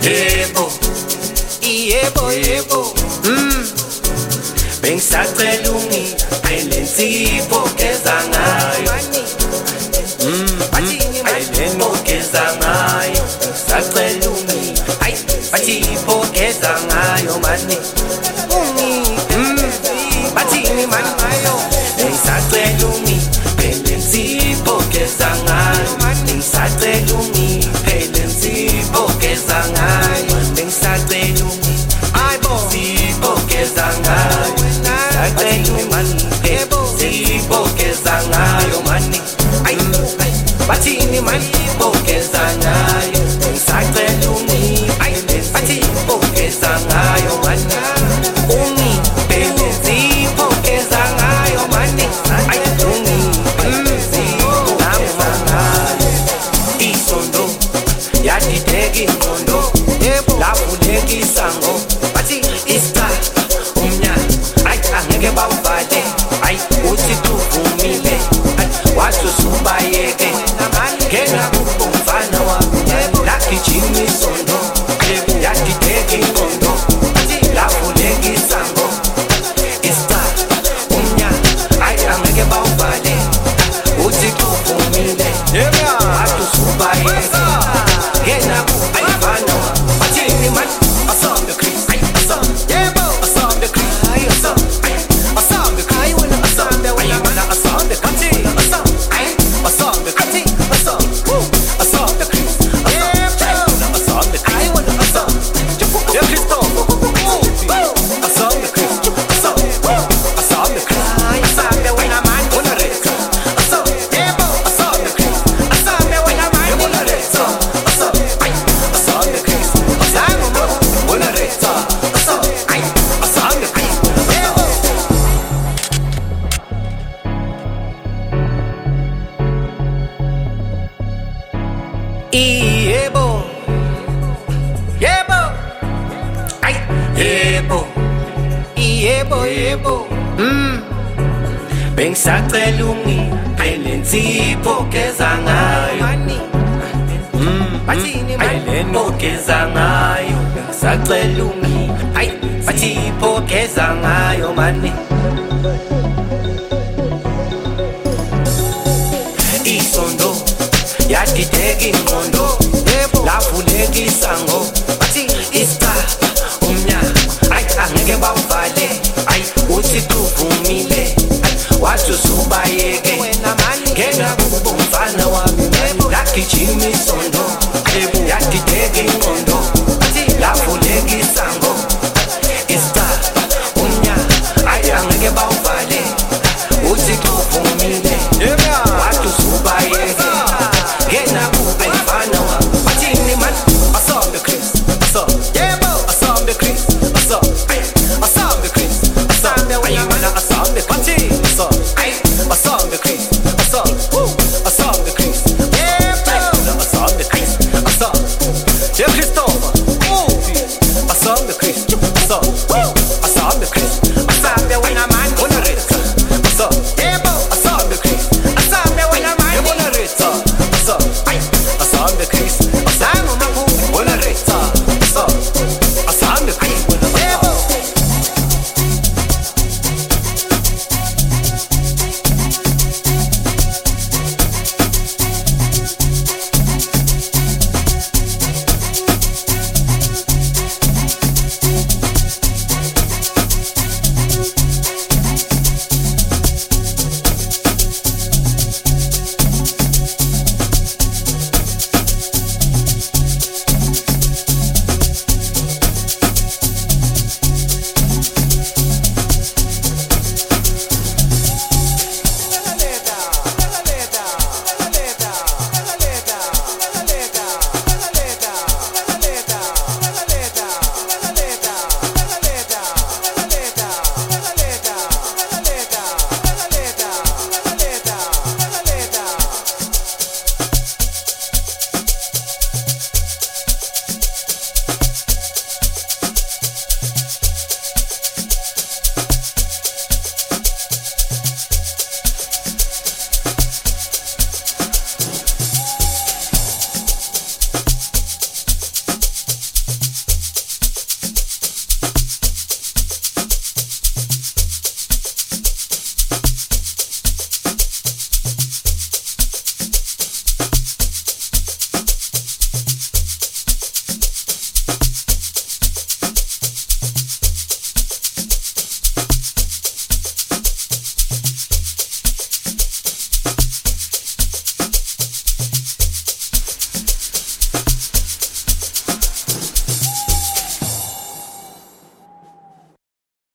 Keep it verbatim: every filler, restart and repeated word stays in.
Yebo, yebo yebo mm. Bengisacela ungiphele insipho geza ngayo. Mm, bathini ayileno geza ngayo. Bengisacela ungiphele, ay, bathipho geza ngayo mani. ungiphe bathini mani ngayo. Bengisacela ungiphele insipho geza ngayo. Bengisacela ungiphele insipho geza ngayo. Bengisacela ungiphele geza ngayo. Bengisacela ungiphele geza ngayo mani. Ay, bathini mani geza ngayo. Bengisacela ungiphele bathipho geza ngayo mani. Ungiphele insipho geza ngayo mani. Ay, ungiphele insipho geza ngayo. Isondo yadideka ingqondo, lavuleka isango, bathi ista umnyaka, ay angeke bawuvale, ay uthi tuvumile, ay wathi usubayeke, ngena kubo mfana wami, lagijima isondo, yadideka ingqondo, lavuleka isango, ista umnyaka, ay angeke bawuvale, uthi tuvumile, wathi usubayeke, ngena kubo mfana wami, bathini mani. Yebo, yebo, ay, yebo, yebo yebo mm. Bengisacela ungiphele insipho geza ngayo. Mm, bathini mani ayileno geza ngayo. Bengisacela ungiphele, ay, bathipho geza ngayo mani. Isondo yadideka ingqondo, lavuleka isango, bathi ista umnyaka, ay angeke bawuvale, ay uthi tuvumile, ay wathi usubayeke, ngena kubo mfana wami, lagijima isondo, yadideka ingqondo, lavuleka isango.